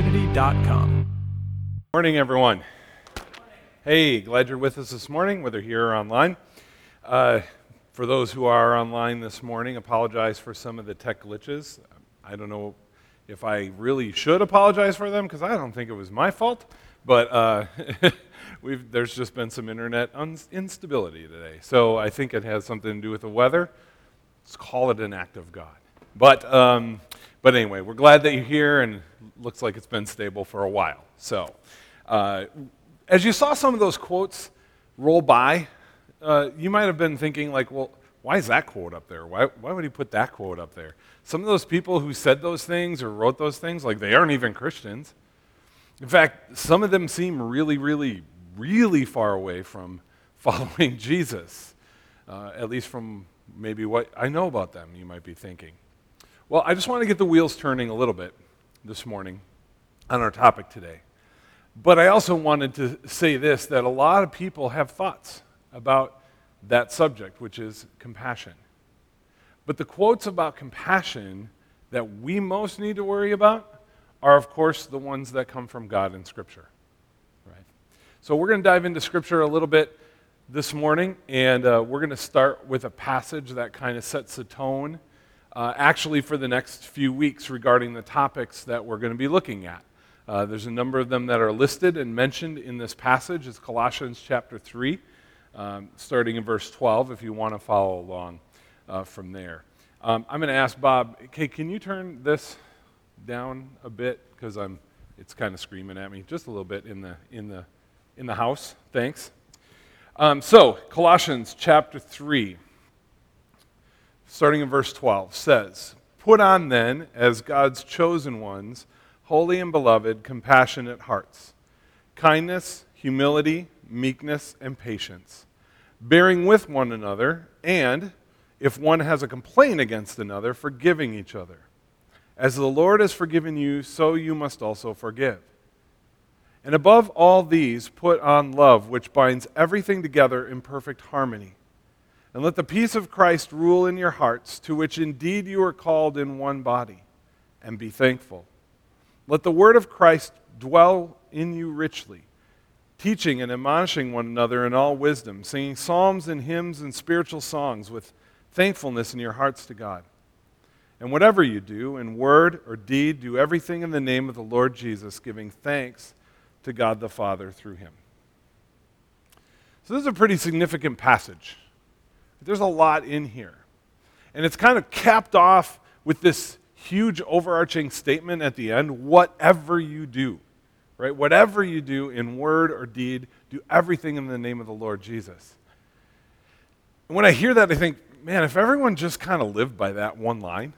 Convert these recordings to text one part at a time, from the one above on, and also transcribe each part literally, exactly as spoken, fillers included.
trinity dot com. Morning, everyone. Hey, glad you're with us this morning, whether here or online. Uh, for those who are online this morning, apologize for some of the tech glitches. I don't know if I really should apologize for them, because I don't think it was my fault, but uh, we've, there's just been some internet un- instability today. So I think it has something to do with the weather. Let's call it an act of God. But um, but anyway, we're glad that you're here, and looks like it's been stable for a while. So uh, as you saw some of those quotes roll by, uh, you might have been thinking like, well, why is that quote up there? Why, why would he put that quote up there? Some of those people who said those things or wrote those things, like they aren't even Christians. In fact, some of them seem really, really, really far away from following Jesus, uh, at least from maybe what I know about them, you might be thinking. Well, I just want to get the wheels turning a little bit this morning on our topic today. But I also wanted to say this, that a lot of people have thoughts about that subject, which is compassion. But the quotes about compassion that we most need to worry about are, of course, the ones that come from God in Scripture. Right? So we're going to dive into Scripture a little bit this morning, and uh, we're going to start with a passage that kind of sets the tone, uh, actually for the next few weeks regarding the topics that we're going to be looking at. Uh, there's a number of them that are listed and mentioned in this passage. It's Colossians chapter three, um, starting in verse twelve, if you want to follow along uh, from there. Um, I'm going to ask Bob, okay, can you turn this down a bit, because I'm it's kind of screaming at me just a little bit in the in the in the house. Thanks. Um, so Colossians chapter three, starting in verse twelve, says, "Put on then, as God's chosen ones, holy and beloved, compassionate hearts, kindness, humility, meekness, and patience, bearing with one another, and, if one has a complaint against another, forgiving each other. As the Lord has forgiven you, so you must also forgive. And above all these, put on love, which binds everything together in perfect harmony. And let the peace of Christ rule in your hearts, to which indeed you are called in one body, and be thankful. Let the word of Christ dwell in you richly, teaching and admonishing one another in all wisdom, singing psalms and hymns and spiritual songs with thankfulness in your hearts to God. And whatever you do, in word or deed, do everything in the name of the Lord Jesus, giving thanks to God the Father through him." So this is a pretty significant passage. There's a lot in here. And it's kind of capped off with this huge overarching statement at the end, whatever you do, right? Whatever you do in word or deed, do everything in the name of the Lord Jesus. And when I hear that, I think, man, if everyone just kind of lived by that one line,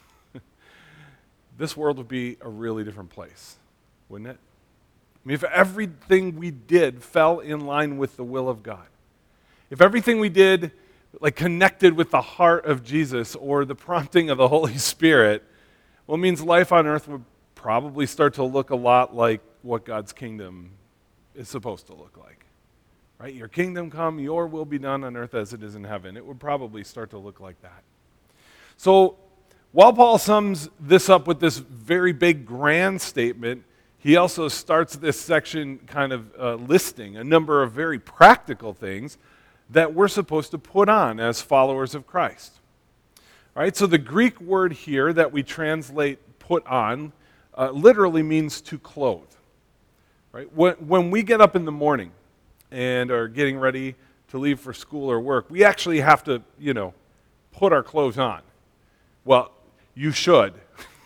this world would be a really different place, wouldn't it? I mean, if everything we did fell in line with the will of God, if everything we did like connected with the heart of Jesus or the prompting of the Holy Spirit, well, it means life on earth would probably start to look a lot like what God's kingdom is supposed to look like. Right? Your kingdom come, your will be done on earth as it is in heaven. It would probably start to look like that. So while Paul sums this up with this very big grand statement, he also starts this section kind of uh, listing a number of very practical things that we're supposed to put on as followers of Christ. All right, so the Greek word here that we translate put on uh, literally means to clothe. Right? When, when we get up in the morning and are getting ready to leave for school or work, we actually have to, you know, put our clothes on. Well, you should.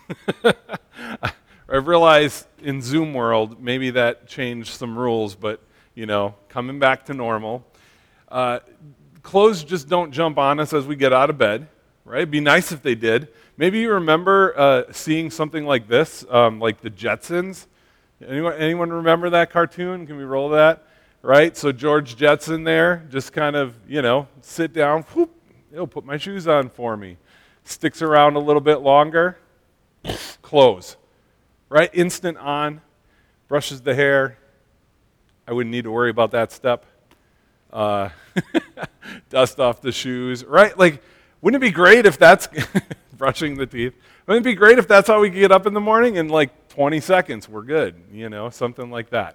I realize in Zoom world, maybe that changed some rules, but, you know, coming back to normal. Uh, clothes just don't jump on us as we get out of bed, right? It'd be nice if they did. Maybe you remember uh, seeing something like this, um, like the Jetsons. Anyone, anyone remember that cartoon? Can we roll that? Right? So George Jetson there, just kind of, you know, sit down, whoop, it'll put my shoes on for me. Sticks around a little bit longer, close. Right? Instant on, brushes the hair. I wouldn't need to worry about that step. Uh, dust off the shoes, right? Like, wouldn't it be great if that's brushing the teeth? Wouldn't it be great if that's how we get up in the morning and like twenty seconds, we're good, you know, something like that.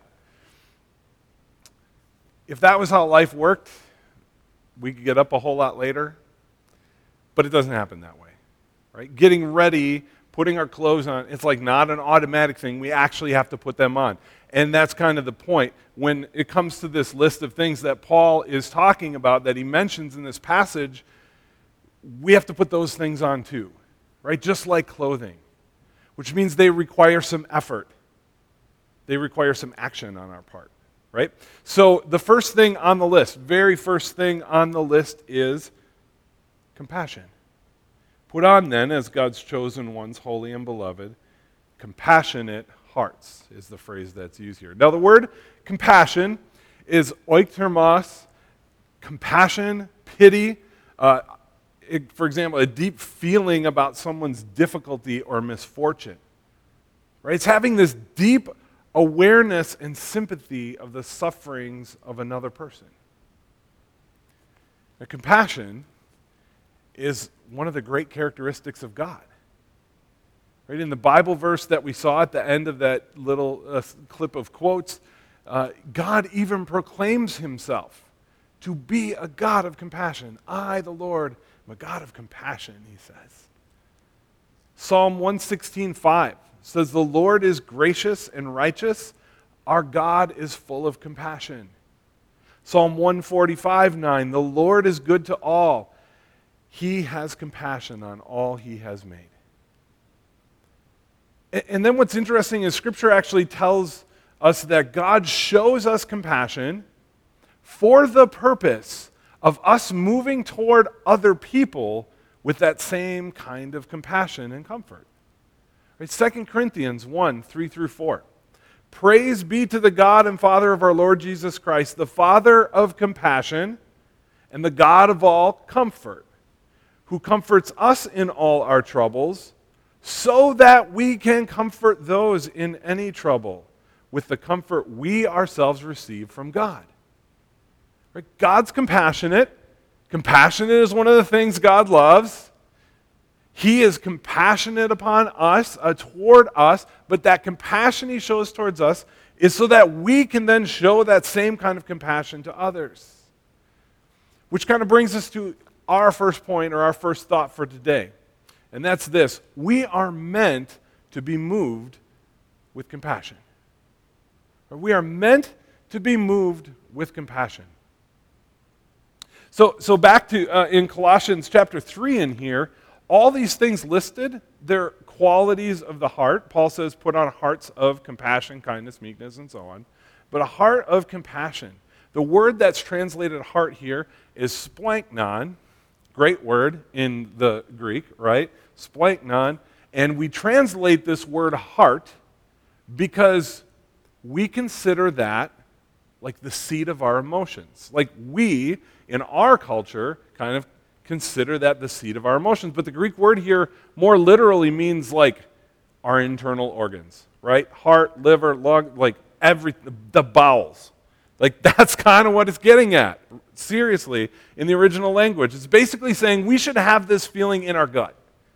If that was how life worked, we could get up a whole lot later, but it doesn't happen that way, right? Getting ready, putting our clothes on, it's like not an automatic thing. We actually have to put them on. And that's kind of the point. When it comes to this list of things that Paul is talking about, that he mentions in this passage, we have to put those things on too, right? Just like clothing, which means they require some effort. They require some action on our part, right? So the first thing on the list, very first thing on the list is compassion. Put on then, as God's chosen ones, holy and beloved, compassionate hearts is the phrase that's used here. Now the word compassion is oiktermos, compassion, pity, uh, it, for example, a deep feeling about someone's difficulty or misfortune. Right? It's having this deep awareness and sympathy of the sufferings of another person. Now, compassion is one of the great characteristics of God. Right? In the Bible verse that we saw at the end of that little uh, clip of quotes, uh, God even proclaims himself to be a God of compassion. I, the Lord, am a God of compassion, he says. Psalm one sixteen, five says, the Lord is gracious and righteous. Our God is full of compassion. Psalm one forty-five, nine, the Lord is good to all. He has compassion on all he has made. And then what's interesting is Scripture actually tells us that God shows us compassion for the purpose of us moving toward other people with that same kind of compassion and comfort. Right? Second Corinthians one, three through four. Praise be to the God and Father of our Lord Jesus Christ, the Father of compassion and the God of all comfort, who comforts us in all our troubles, so that we can comfort those in any trouble with the comfort we ourselves receive from God. Right? God's compassionate. Compassionate is one of the things God loves. He is compassionate upon us, uh, toward us, but that compassion he shows towards us is so that we can then show that same kind of compassion to others. Which kind of brings us to our first point, or our first thought for today. And that's this: we are meant to be moved with compassion. We are meant to be moved with compassion. So, so back to uh, in Colossians chapter three in here, all these things listed, they're qualities of the heart. Paul says, put on hearts of compassion, kindness, meekness, and so on. But a heart of compassion. The word that's translated heart here is splanknon. Great word in the Greek, right? Splanknon. And we translate this word heart because we consider that like the seat of our emotions. Like we, in our culture, kind of consider that the seat of our emotions. But the Greek word here more literally means like our internal organs, right? Heart, liver, lung, like every, the bowels. Like that's kind of what it's getting at, seriously, in the original language. It's basically saying we should have this feeling in our gut.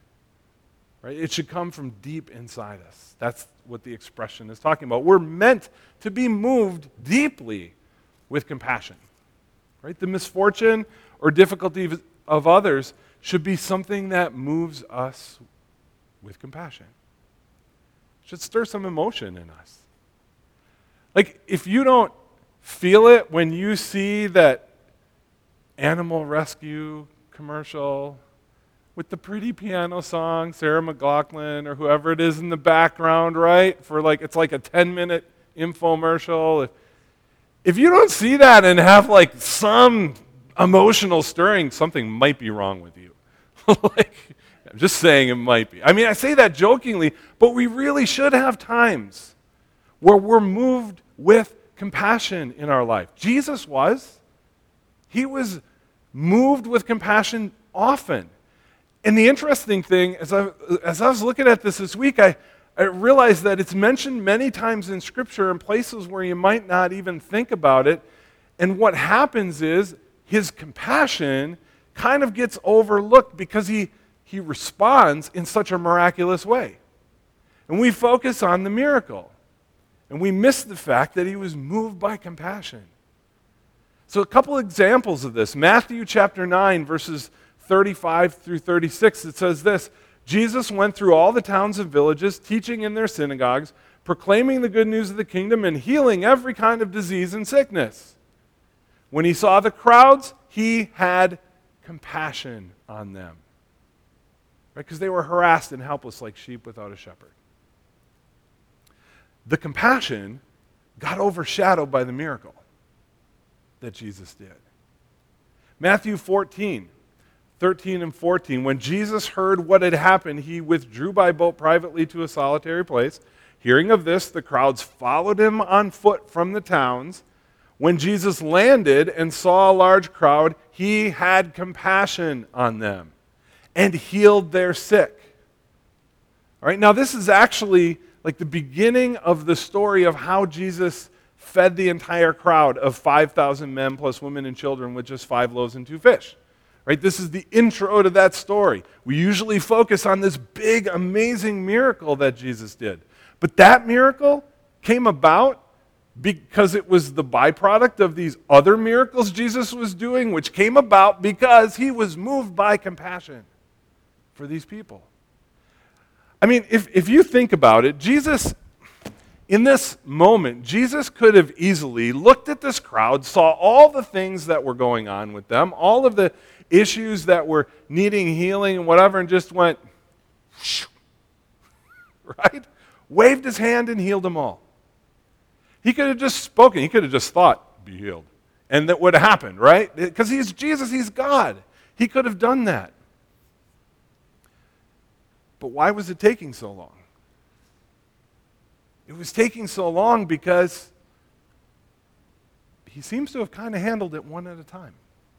Right? It should come from deep inside us. That's what the expression is talking about. We're meant to be moved deeply with compassion. Right? The misfortune or difficulty of others should be something that moves us with compassion. It should stir some emotion in us. Like if you don't feel it when you see that animal rescue commercial with the pretty piano song, Sarah McLachlan or whoever it is in the background, right? For like, it's like a ten minute infomercial. If, if you don't see that and have like some emotional stirring, something might be wrong with you. Like, I'm just saying it might be. I mean, I say that jokingly, but we really should have times where we're moved with compassion in our life. Jesus was. He was moved with compassion often. And the interesting thing, as I, as I was looking at this this week, I, I realized that it's mentioned many times in Scripture in places where you might not even think about it. And what happens is his compassion kind of gets overlooked because he, he responds in such a miraculous way. And we focus on the miracle. And we miss the fact that he was moved by compassion. So a couple examples of this. Matthew chapter nine, verses thirty-five through thirty-six, it says this: Jesus went through all the towns and villages, teaching in their synagogues, proclaiming the good news of the kingdom, and healing every kind of disease and sickness. When he saw the crowds, he had compassion on them. Right? Because they were harassed and helpless like sheep without a shepherd. The compassion got overshadowed by the miracle that Jesus did. Matthew fourteen, thirteen and fourteen, when Jesus heard what had happened, he withdrew by boat privately to a solitary place. Hearing of this, the crowds followed him on foot from the towns. When Jesus landed and saw a large crowd, he had compassion on them and healed their sick. All right, now this is actually like the beginning of the story of how Jesus fed the entire crowd of five thousand men plus women and children with just five loaves and two fish. Right? This is the intro to that story. We usually focus on this big, amazing miracle that Jesus did. But that miracle came about because it was the byproduct of these other miracles Jesus was doing, which came about because he was moved by compassion for these people. I mean, if, if you think about it, Jesus, in this moment, Jesus could have easily looked at this crowd, saw all the things that were going on with them, all of the issues that were needing healing and whatever, and just went, right? Waved his hand and healed them all. He could have just spoken. He could have just thought, be healed. And that would have happened, right? Because he's Jesus, he's God. He could have done that. But why was it taking so long? It was taking so long because he seems to have kind of handled it one at a time.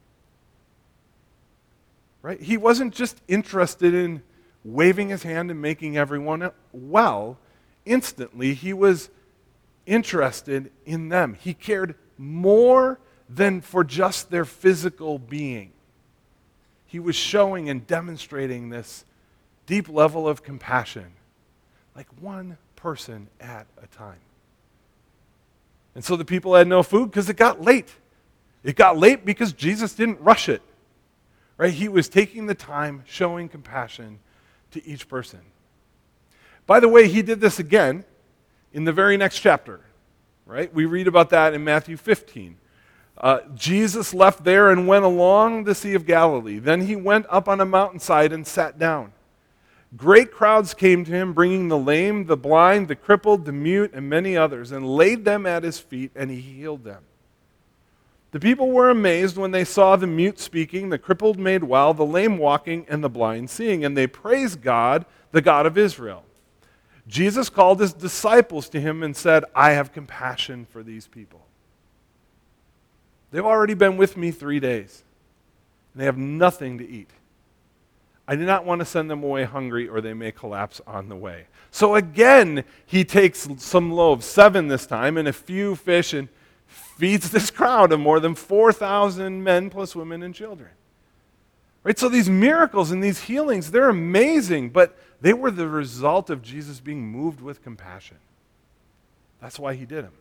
Right? He wasn't just interested in waving his hand and making everyone well instantly. He was interested in them. He cared more than for just their physical being. He was showing and demonstrating this deep level of compassion, like one person at a time. And so the people had no food because it got late. It got late because Jesus didn't rush it. Right? He was taking the time, showing compassion to each person. By the way, he did this again in the very next chapter. Right? We read about that in Matthew fifteen. Uh, Jesus left there and went along the Sea of Galilee. Then he went up on a mountainside and sat down. Great crowds came to him, bringing the lame, the blind, the crippled, the mute, and many others, and laid them at his feet, and he healed them. The people were amazed when they saw the mute speaking, the crippled made well, the lame walking, and the blind seeing, and they praised God, the God of Israel. Jesus called his disciples to him and said, I have compassion for these people. They've already been with me three days, and they have nothing to eat. I do not want to send them away hungry, or they may collapse on the way. So again, he takes some loaves, seven this time, and a few fish, and feeds this crowd of more than four thousand men plus women and children. Right? So these miracles and these healings, they're amazing, but they were the result of Jesus being moved with compassion. That's why he did them.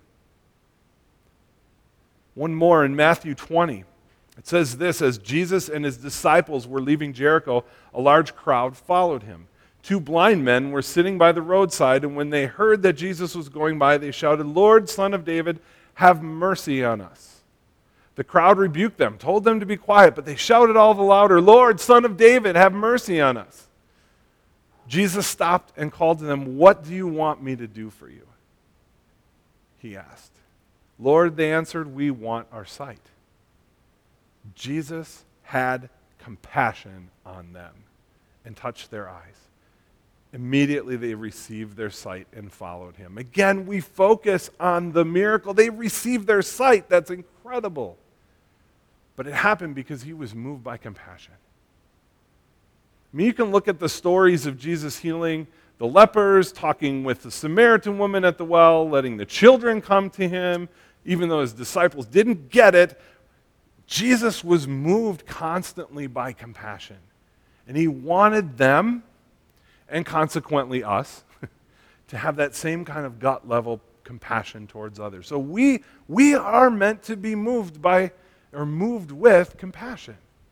One more in Matthew twenty. It says this: as Jesus and his disciples were leaving Jericho, a large crowd followed him. Two blind men were sitting by the roadside, and when they heard that Jesus was going by, they shouted, Lord, Son of David, have mercy on us. The crowd rebuked them, told them to be quiet, but they shouted all the louder, Lord, Son of David, have mercy on us. Jesus stopped and called to them, what do you want me to do for you? He asked. Lord, they answered, we want our sight. Jesus had compassion on them and touched their eyes. Immediately they received their sight and followed him. Again, we focus on the miracle. They received their sight. That's incredible. But it happened because he was moved by compassion. I mean, you can look at the stories of Jesus healing the lepers, talking with the Samaritan woman at the well, letting the children come to him, even though his disciples didn't get it. Jesus was moved constantly by compassion. And he wanted them, and consequently us, to have that same kind of gut level compassion towards others. So we we are meant to be moved by or moved with compassion.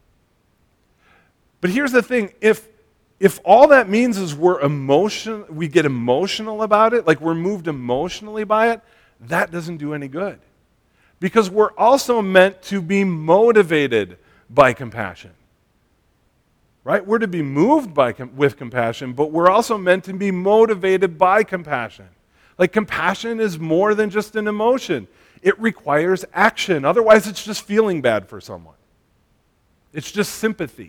But here's the thing, if if all that means is we're emotion we get emotional about it, like we're moved emotionally by it, that doesn't do any good. Because we're also meant to be motivated by compassion. Right? We're to be moved by with compassion, but we're also meant to be motivated by compassion. Like compassion is more than just an emotion. It requires action. Otherwise, it's just feeling bad for someone. It's just sympathy.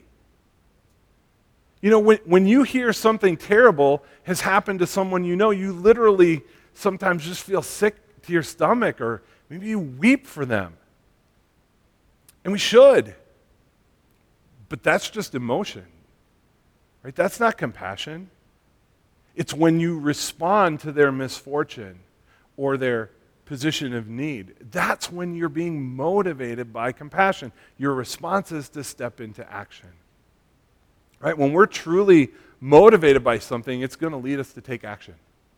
You know, when, when you hear something terrible has happened to someone you know, you literally sometimes just feel sick to your stomach, or maybe you weep for them. And we should. But that's just emotion. Right? That's not compassion. It's when you respond to their misfortune or their position of need. That's when you're being motivated by compassion. Your response is to step into action. Right? When we're truly motivated by something, it's going to lead us to take action.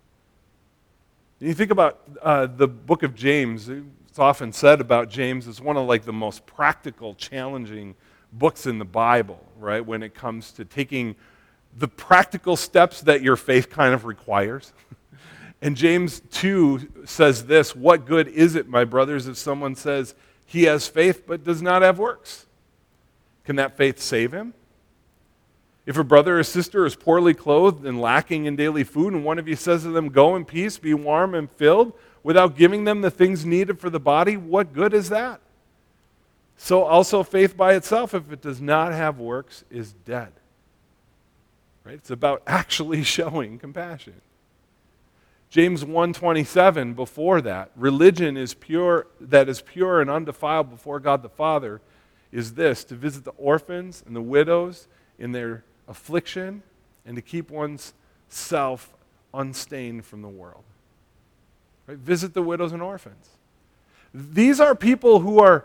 You think about uh, the book of James. It's often said about James as one of like the most practical, challenging books in the Bible, right? When it comes to taking the practical steps that your faith kind of requires. And James two says this, "What good is it, my brothers, if someone says he has faith but does not have works? Can that faith save him? If a brother or sister is poorly clothed and lacking in daily food, and one of you says to them, 'Go in peace, be warm and filled,' without giving them the things needed for the body, what good is that? So also faith by itself, if it does not have works, is dead." Right? It's about actually showing compassion. James one twenty-seven, before that, religion is pure, that is pure and undefiled before God the Father, is this, to visit the orphans and the widows in their affliction, and to keep one's self unstained from the world. Right? Visit the widows and orphans. These are people who are,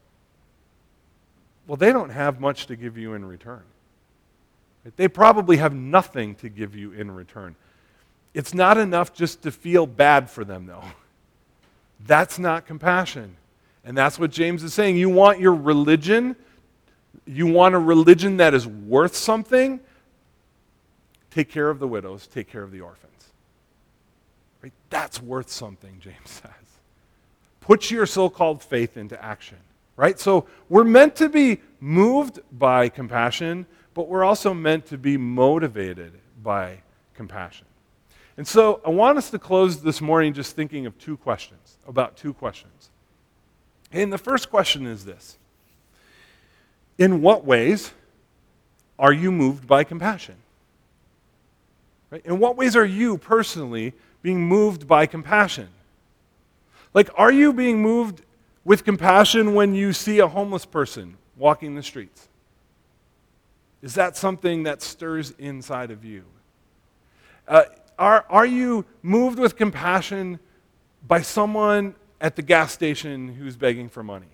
well, they don't have much to give you in return. Right? They probably have nothing to give you in return. It's not enough just to feel bad for them, though. That's not compassion. And that's what James is saying. You want your religion, you want a religion that is worth something, take care of the widows, take care of the orphans. Right? That's worth something, James says. Put your so-called faith into action. Right? So we're meant to be moved by compassion, but we're also meant to be motivated by compassion. And so I want us to close this morning just thinking of two questions, about two questions. And the first question is this: in what ways are you moved by compassion? Right? In what ways are you personally being moved by compassion? Like, are you being moved with compassion when you see a homeless person walking the streets? Is that something that stirs inside of you? Uh, are, are you moved with compassion by someone at the gas station who's begging for money?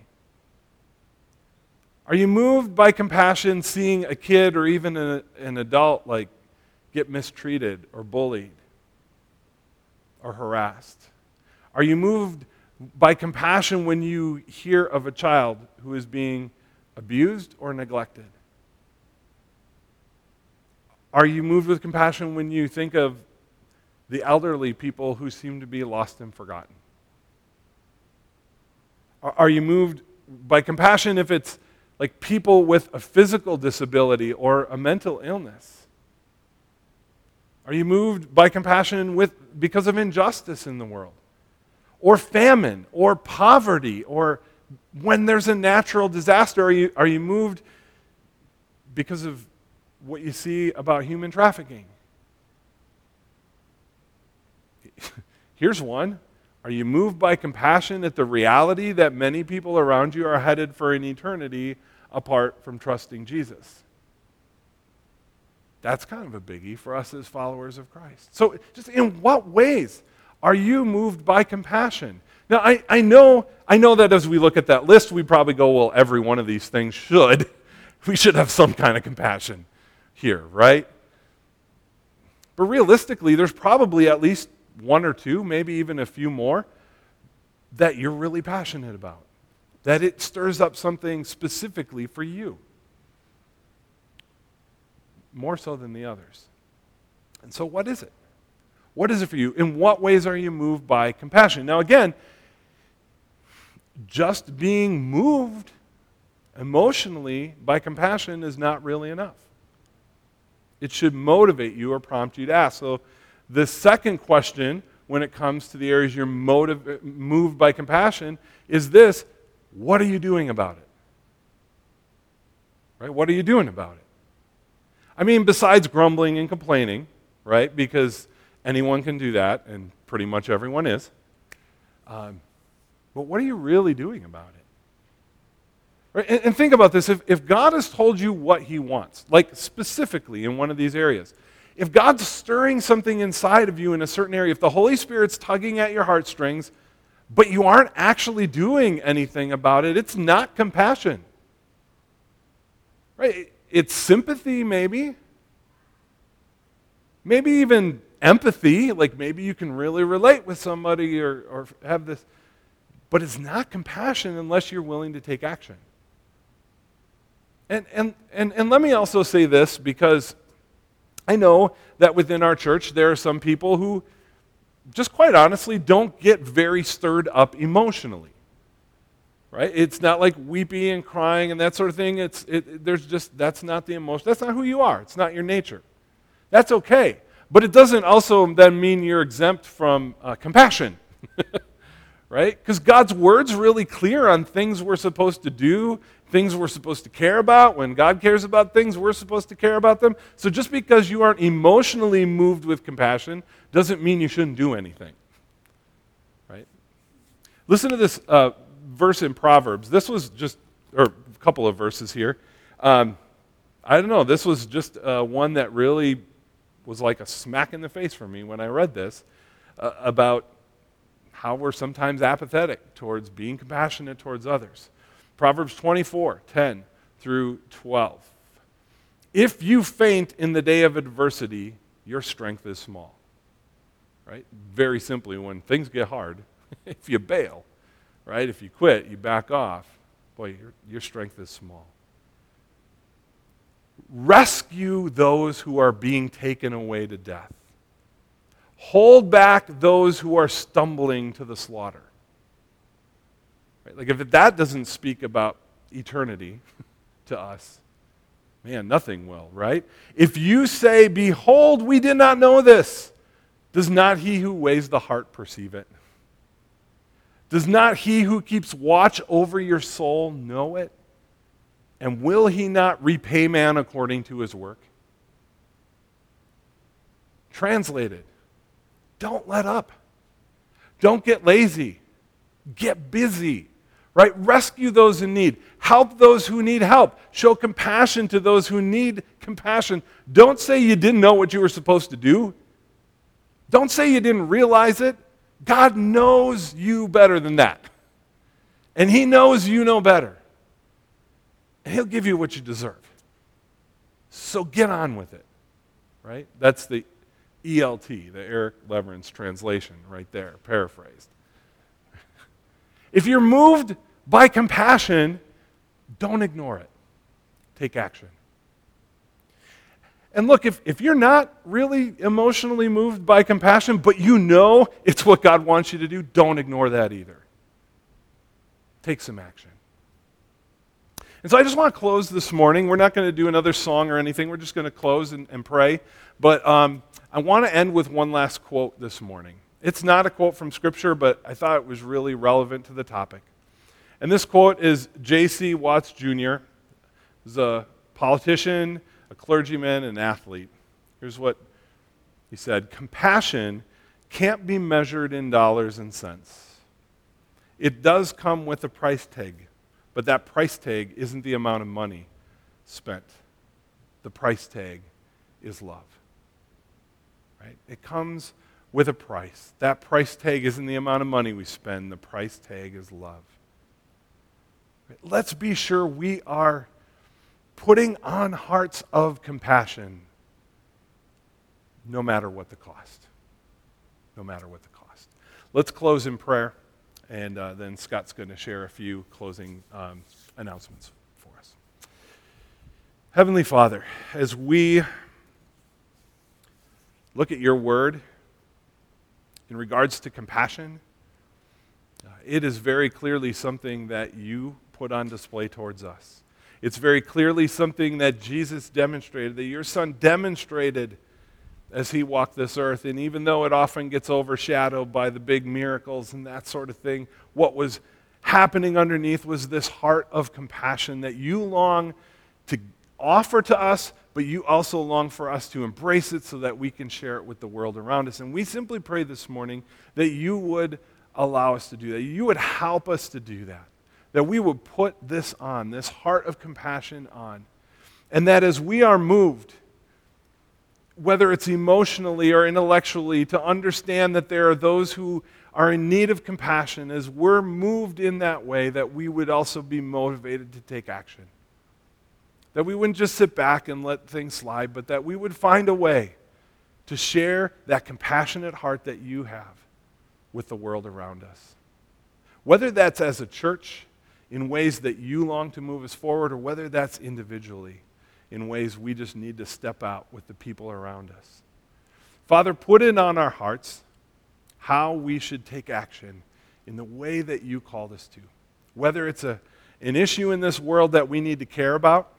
Are you moved by compassion seeing a kid or even a, an adult like get mistreated or bullied or harassed? Are you moved by compassion when you hear of a child who is being abused or neglected? Are you moved with compassion when you think of the elderly people who seem to be lost and forgotten? Are, are you moved by compassion if it's like people with a physical disability or a mental illness? Are you moved by compassion with because of injustice in the world? Or famine, or poverty, or when there's a natural disaster? Are you, are you moved because of what you see about human trafficking? Here's one. Are you moved by compassion at the reality that many people around you are headed for an eternity apart from trusting Jesus? That's kind of a biggie for us as followers of Christ. So just in what ways are you moved by compassion? Now, I, I know I know that as we look at that list, we probably go, well, every one of these things should. We should have some kind of compassion here, right? But realistically, there's probably at least one or two, maybe even a few more, that you're really passionate about, that it stirs up something specifically for you, more so than the others. And so what is it? What is it for you? In what ways are you moved by compassion? Now again, just being moved emotionally by compassion is not really enough. It should motivate you or prompt you to ask. So the second question when it comes to the areas you're motiv- moved by compassion is this: what are you doing about it? Right? What are you doing about it? I mean, besides grumbling and complaining, right? Because anyone can do that, and pretty much everyone is. Um, but what are you really doing about it? Right? And, and think about this. If, if God has told you what he wants, like specifically in one of these areas, if God's stirring something inside of you in a certain area, if the Holy Spirit's tugging at your heartstrings, but you aren't actually doing anything about it, it's not compassion. Right? It's sympathy, maybe. Maybe even empathy, like maybe you can really relate with somebody or, or have this. But it's not compassion unless you're willing to take action. And, and, and, and let me also say this, because I know that within our church there are some people who, just quite honestly, don't get very stirred up emotionally. Right? It's not like weepy and crying and that sort of thing. It's it, there's just that's not the emotion. That's not who you are. It's not your nature. That's okay. But it doesn't also then mean you're exempt from uh, compassion. Right? Because God's word's really clear on things we're supposed to do, things we're supposed to care about. When God cares about things, we're supposed to care about them. So just because you aren't emotionally moved with compassion doesn't mean you shouldn't do anything. Right? Listen to this uh, verse in Proverbs. This was just, or a couple of verses here. Um, I don't know, this was just uh, one that really was like a smack in the face for me when I read this, uh, about how we're sometimes apathetic towards being compassionate towards others. Proverbs twenty-four, ten through twelve. If you faint in the day of adversity, your strength is small. Right? Very simply, when things get hard, if you bail, right? If you quit, you back off, boy, your, your strength is small. Rescue those who are being taken away to death. Hold back those who are stumbling to the slaughter. Right? Like if that doesn't speak about eternity to us, man, nothing will, right? If you say, behold, we did not know this, does not he who weighs the heart perceive it? Does not he who keeps watch over your soul know it? And will he not repay man according to his work? Translated, don't let up. Don't get lazy. Get busy. Right? Rescue those in need. Help those who need help. Show compassion to those who need compassion. Don't say you didn't know what you were supposed to do. Don't say you didn't realize it. God knows you better than that. And he knows you know better. And he'll give you what you deserve. So get on with it. Right? That's the E L T, the Eric Leverance translation right there, paraphrased. If you're moved by compassion, don't ignore it. Take action. And look, if, if you're not really emotionally moved by compassion, but you know it's what God wants you to do, don't ignore that either. Take some action. And so I just want to close this morning. We're not going to do another song or anything. We're just going to close and, and pray. But um, I want to end with one last quote this morning. It's not a quote from Scripture, but I thought it was really relevant to the topic. And this quote is J C Watts Junior He's a politician, a clergyman, and an athlete. Here's what he said: compassion can't be measured in dollars and cents. It does come with a price tag, but that price tag isn't the amount of money spent. The price tag is love. Right? It comes with a price. That price tag isn't the amount of money we spend. The price tag is love. Right? Let's be sure we are putting on hearts of compassion no matter what the cost. no matter what the cost. Let's close in prayer, and uh, then Scott's going to share a few closing um, announcements for us. Heavenly Father, as we look at your word in regards to compassion, uh, it is very clearly something that you put on display towards us. It's very clearly something that Jesus demonstrated, that your Son demonstrated as he walked this earth. And even though it often gets overshadowed by the big miracles and that sort of thing, what was happening underneath was this heart of compassion that you long to offer to us, but you also long for us to embrace it so that we can share it with the world around us. And we simply pray this morning that you would allow us to do that. You would help us to do that. That we would put this on, this heart of compassion on. And that as we are moved, whether it's emotionally or intellectually, to understand that there are those who are in need of compassion, as we're moved in that way, that we would also be motivated to take action. That we wouldn't just sit back and let things slide, but that we would find a way to share that compassionate heart that you have with the world around us. Whether that's as a church, in ways that you long to move us forward, or whether that's individually, in ways we just need to step out with the people around us. Father, put it on our hearts how we should take action in the way that you called us to. Whether it's a, an issue in this world that we need to care about,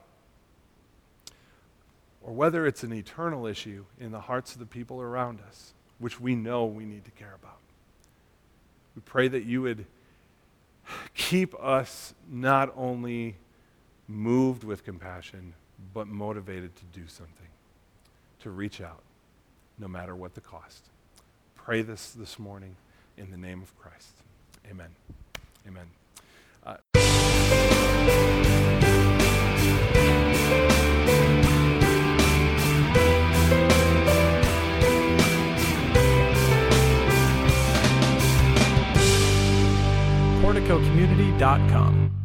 or whether it's an eternal issue in the hearts of the people around us, which we know we need to care about. We pray that you would keep us not only moved with compassion, but motivated to do something, to reach out, no matter what the cost. Pray this this morning in the name of Christ. Amen. Amen. Uh, portico community dot com